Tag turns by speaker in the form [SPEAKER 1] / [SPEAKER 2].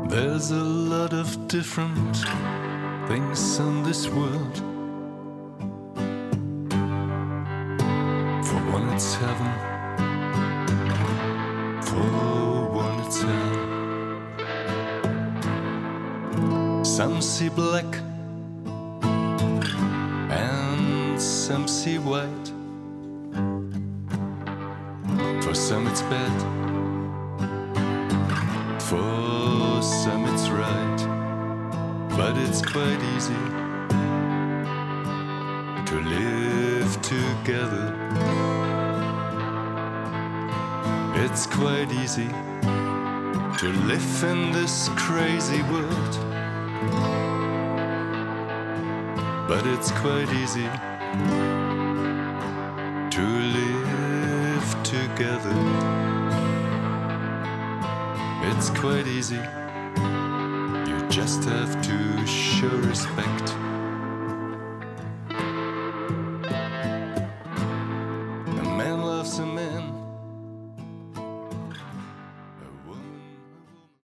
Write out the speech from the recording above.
[SPEAKER 1] There's a lot of different things in this world. For one it's heaven, for one it's hell. Some see black and some see white. For some it's bad, for some it's right. But it's quite easy to live together. It's quite easy to live in this crazy world. But it's quite easy to live together. It's quite easy. You just have to show respect.